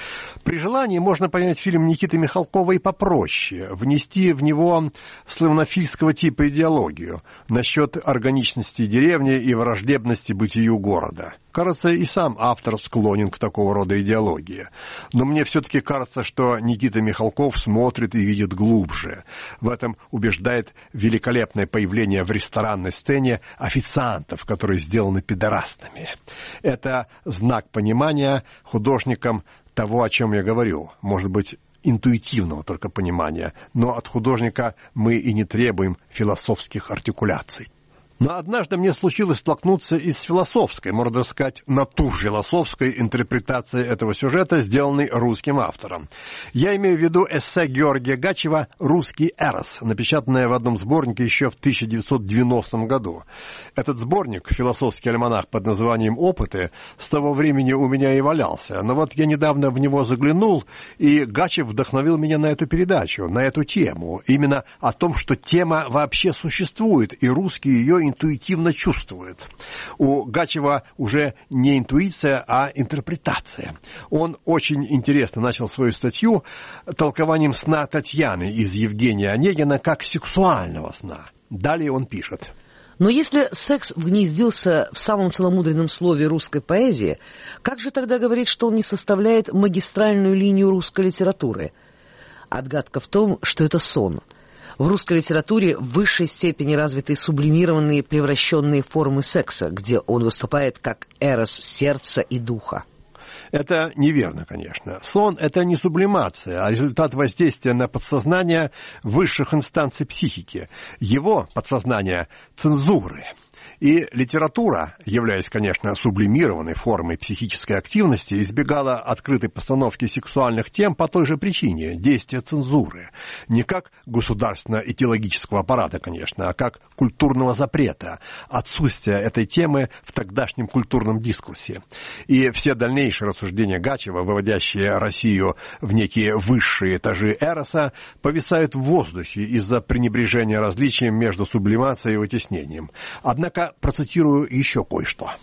При желании можно понять фильм Никиты Михалкова и попроще, внести в него славянофильского типа идеологию насчет органичности деревни и враждебности бытию города. Кажется, и сам автор склонен к такого рода идеологии. Но мне все-таки кажется, что Никита Михалков смотрит и видит глубже. В этом убеждает великолепное появление в ресторанной сцене официантов, которые сделаны педерастами. Это знак понимания художникам того, о чем я говорю. Может быть, интуитивного только понимания. Но от художника мы и не требуем философских артикуляций. Но однажды мне случилось столкнуться и с философской, можно сказать, натурфилософской интерпретацией этого сюжета, сделанной русским автором. Я имею в виду эссе Георгия Гачева «Русский Эрос», напечатанное в одном сборнике еще в тысяча девятьсот девяностом году. Этот сборник, философский альманах под названием «Опыты», с того времени у меня и валялся. Но вот я недавно в него заглянул, и Гачев вдохновил меня на эту передачу, на эту тему. Именно о том, что тема вообще существует, и русские ее интуитивно чувствует. У Гачева уже не интуиция, а интерпретация. Он очень интересно начал свою статью толкованием сна Татьяны из Евгения Онегина как сексуального сна. Далее он пишет. Но если секс вгнездился в самом целомудренном слове русской поэзии, как же тогда говорить, что он не составляет магистральную линию русской литературы? Отгадка в том, что это сон. В русской литературе в высшей степени развиты сублимированные, превращенные формы секса, где он выступает как эрос сердца и духа. Это неверно, конечно. Сон – это не сублимация, а результат воздействия на подсознание высших инстанций психики. Его, подсознание, цензуры. И литература, являясь, конечно, сублимированной формой психической активности, избегала открытой постановки сексуальных тем по той же причине – действия цензуры. Не как государственно-идеологического аппарата, конечно, а как культурного запрета, отсутствия этой темы в тогдашнем культурном дискурсе. И все дальнейшие рассуждения Гачева, выводящие Россию в некие высшие этажи эроса, повисают в воздухе из-за пренебрежения различием между сублимацией и вытеснением. Однако процитирую еще кое-что.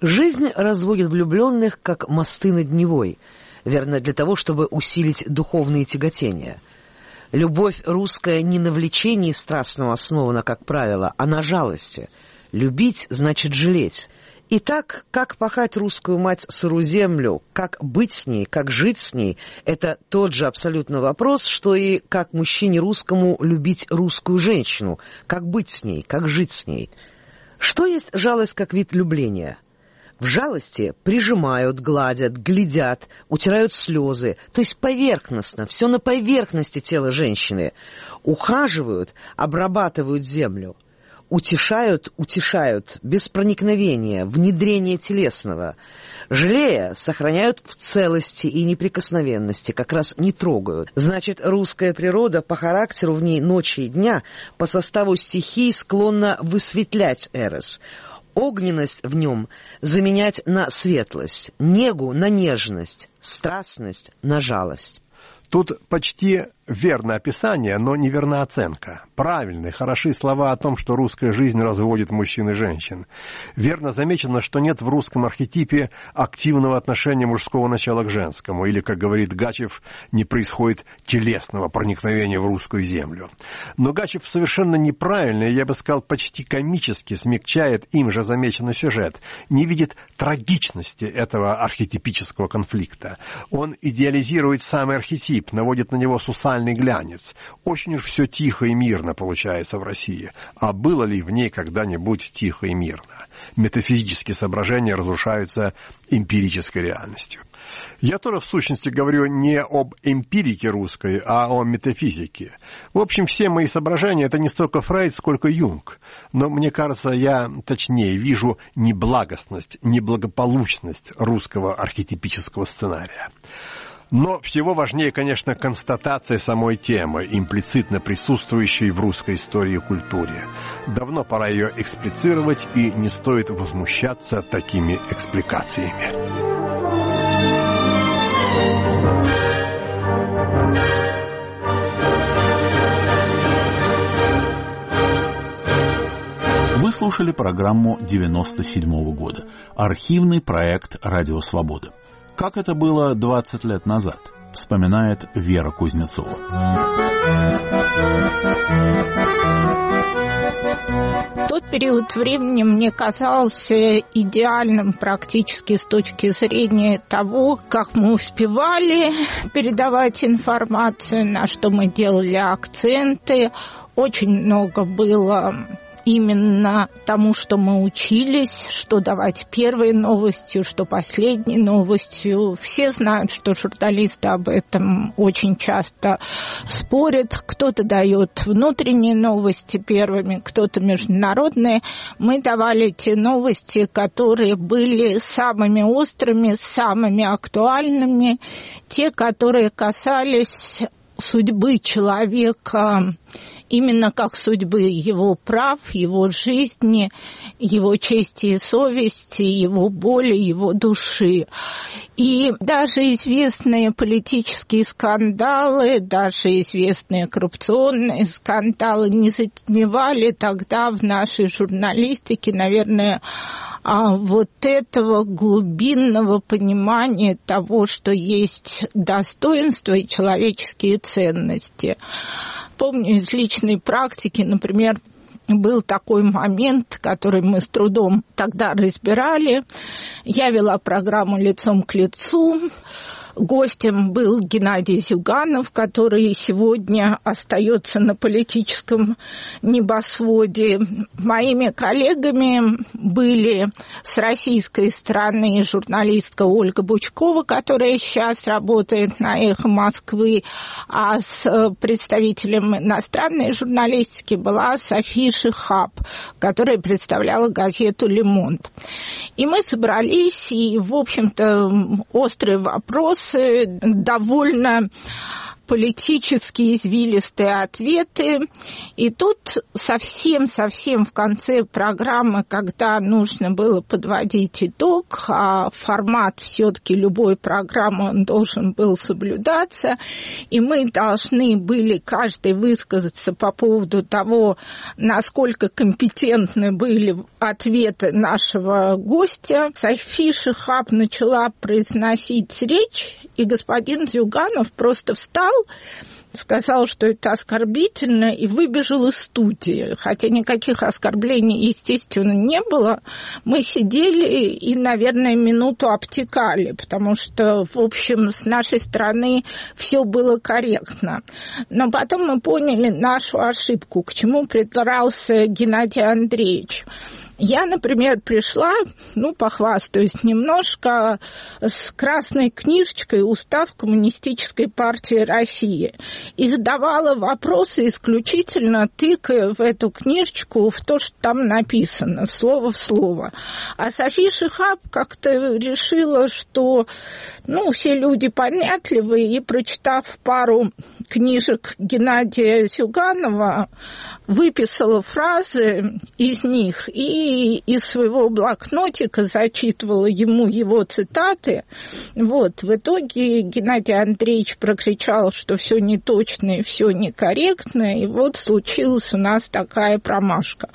Жизнь разводит влюбленных, как мосты над Невой, верно, для того, чтобы усилить духовные тяготения. Любовь русская не на влечении страстного основана, как правило, а на жалости. Любить значит жалеть. Итак, как пахать русскую мать сырую землю, как быть с ней, как жить с ней, это тот же абсолютно вопрос, что и как мужчине русскому любить русскую женщину, как быть с ней, как жить с ней. Что есть жалость как вид любления? В жалости прижимают, гладят, глядят, утирают слезы, то есть поверхностно, все на поверхности тела женщины. Ухаживают, обрабатывают землю. Утешают, утешают, без проникновения, внедрения телесного. Жалея, сохраняют в целости и неприкосновенности, как раз не трогают. Значит, русская природа по характеру в ней ночи и дня, по составу стихий склонна высветлять эрос. Огненность в нем заменять на светлость, негу на нежность, страстность на жалость. Тут почти верное описание, но неверная оценка. Правильные, хороши слова о том, что русская жизнь разводит мужчин и женщин. Верно замечено, что нет в русском архетипе активного отношения мужского начала к женскому, или, как говорит Гачев, не происходит телесного проникновения в русскую землю. Но Гачев совершенно неправильно, я бы сказал, почти комически смягчает им же замеченный сюжет, не видит трагичности этого архетипического конфликта. Он идеализирует самый архетип, наводит на него сусальный глянец. Очень уж все тихо и мирно получается в России. А было ли в ней когда-нибудь тихо и мирно? Метафизические соображения разрушаются эмпирической реальностью. Я тоже, в сущности, говорю не об эмпирике русской, а о метафизике. В общем, все мои соображения — это не столько Фрейд, сколько Юнг. Но, мне кажется, я точнее вижу неблагостность, неблагополучность русского архетипического сценария. Но всего важнее, конечно, констатация самой темы, имплицитно присутствующей в русской истории и культуре. Давно пора ее эксплицировать, и не стоит возмущаться такими экспликациями. Вы слушали программу девяносто седьмого года. Архивный проект «Радио Свобода». Как это было двадцать лет назад, вспоминает Вера Кузнецова. Тот период времени мне казался идеальным практически с точки зрения того, как мы успевали передавать информацию, на что мы делали акценты. Очень много было именно тому, что мы учились, что давать первой новостью, что последней новостью. Все знают, что журналисты об этом очень часто спорят. Кто-то дает внутренние новости первыми, кто-то международные. Мы давали те новости, которые были самыми острыми, самыми актуальными, те, которые касались судьбы человека, именно как судьбы его прав, его жизни, его чести и совести, его боли, его души. И даже известные политические скандалы, даже известные коррупционные скандалы не затмевали тогда в нашей журналистике, наверное, вот этого глубинного понимания того, что есть достоинство и человеческие ценности. Помню из личной практики, например, был такой момент, который мы с трудом тогда разбирали. Я вела программу «Лицом к лицу». Гостем был Геннадий Зюганов, который сегодня остается на политическом небосводе. Моими коллегами были с российской стороны журналистка Ольга Бучкова, которая сейчас работает на «Эхо Москвы», а с представителем иностранной журналистики была София Шихаб, которая представляла газету «Le Monde». И мы собрались, и, в общем-то, острый вопрос довольно политические извилистые ответы. И тут совсем-совсем в конце программы, когда нужно было подводить итог, а формат все-таки любой программы он должен был соблюдаться, и мы должны были каждый высказаться по поводу того, насколько компетентны были ответы нашего гостя. Софи Шихаб начала произносить речь, и господин Зюганов просто встал, сказал, что это оскорбительно, и выбежал из студии. Хотя никаких оскорблений, естественно, не было. Мы сидели и, наверное, минуту обтекали, потому что, в общем, с нашей стороны все было корректно. Но потом мы поняли нашу ошибку, к чему придрался Геннадий Андреевич. Я, например, пришла, ну, похвастаюсь немножко, с красной книжечкой «Устав Коммунистической партии России» и задавала вопросы исключительно тыкая в эту книжечку в то, что там написано, слово в слово. А Софи Шихаб как-то решила, что, ну, все люди понятливые, и, прочитав пару книжек Геннадия Зюганова, выписала фразы из них и из своего блокнотика зачитывала ему его цитаты. Вот. В итоге Геннадий Андреевич прокричал, что все неточно и все некорректно, и вот случилась у нас такая промашка.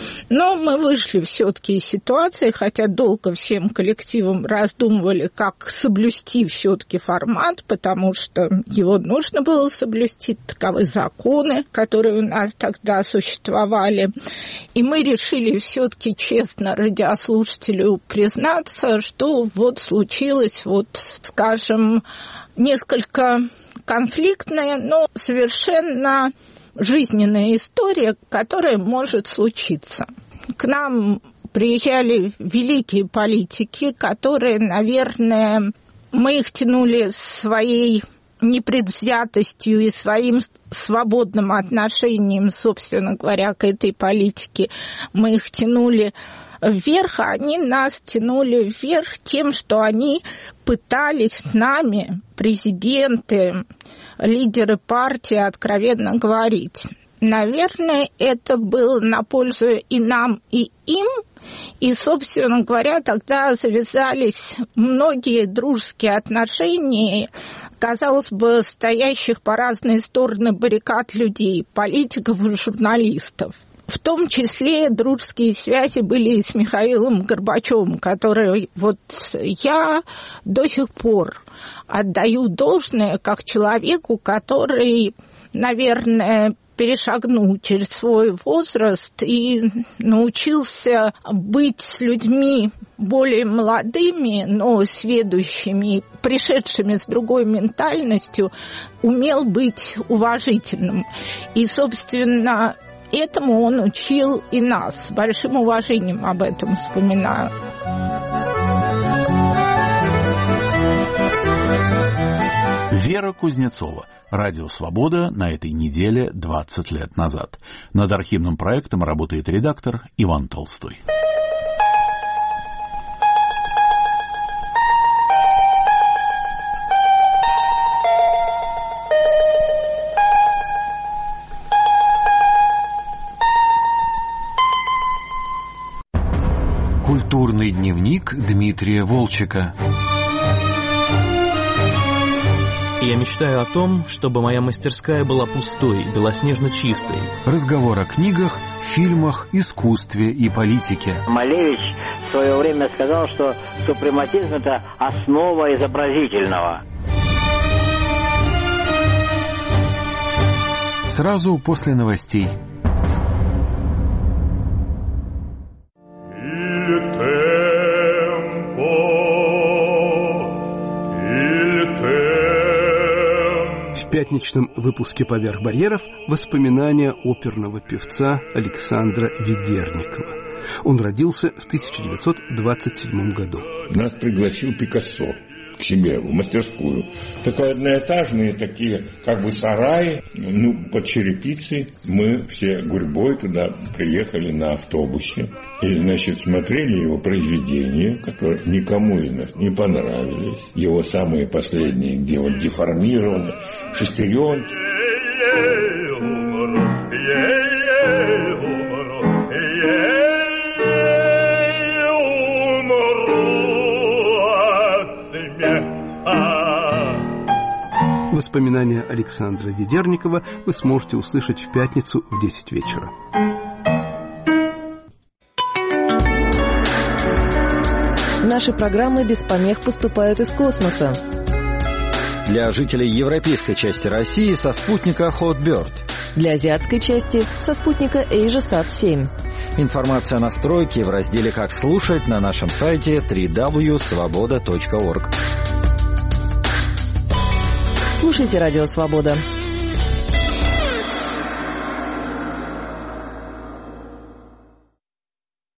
Но мы вышли все-таки из ситуации, хотя долго всем коллективом раздумывали, как соблюсти все-таки формат, потому что его нужно было соблюсти, таковы законы, которые у нас тогда существовали. И мы решили все-таки честно радиослушателю признаться, что вот случилось, вот, скажем, несколько конфликтная, но совершенно жизненная история, которая может случиться. К нам приезжали великие политики, которые, наверное, мы их тянули своей непредвзятостью и своим свободным отношением, собственно говоря, к этой политике. Мы их тянули вверх, а они нас тянули вверх тем, что они пытались с нами, президенты, лидеры партии, откровенно говорить. Наверное, это было на пользу и нам, и им. И, собственно говоря, тогда завязались многие дружеские отношения, казалось бы, стоящих по разные стороны баррикад людей, политиков и журналистов. В том числе дружеские связи были и с Михаилом Горбачевым, который вот я до сих пор отдаю должное как человеку, который, наверное, перешагнул через свой возраст и научился быть с людьми более молодыми, но сведущими, пришедшими с другой ментальностью, умел быть уважительным. И, собственно, этому он учил и нас. С большим уважением об этом вспоминаю. Вера Кузнецова. Радио «Свобода» на этой неделе двадцать лет назад. Над архивным проектом работает редактор Иван Толстой. Культурный дневник Дмитрия Волчека. Я мечтаю о том, чтобы моя мастерская была пустой, белоснежно чистой. Разговор о книгах, фильмах, искусстве и политике. Малевич в свое время сказал, что супрематизм – это основа изобразительного. Сразу после новостей. В пятничном выпуске «Поверх барьеров» воспоминания оперного певца Александра Ведерникова. Он родился в тысяча девятьсот двадцать седьмом году. Нас пригласил Пикассо к себе в мастерскую. Такие одноэтажные, такие как бы сараи, ну, под черепицей. Мы все гурьбой туда приехали на автобусе. И, значит, смотрели его произведения, которые никому из нас не понравились. Его самые последние, где он деформирован, шестеренки. Воспоминания Александра Ведерникова вы сможете услышать в пятницу в десять вечера. Наши программы без помех поступают из космоса. Для жителей европейской части России со спутника Hotbird. Для азиатской части со спутника AsiaSat семь. Информация о настройке в разделе «Как слушать» на нашем сайте дабл-ю дабл ю дабл ю точка свобода точка орг. Слушайте «Радио Свобода».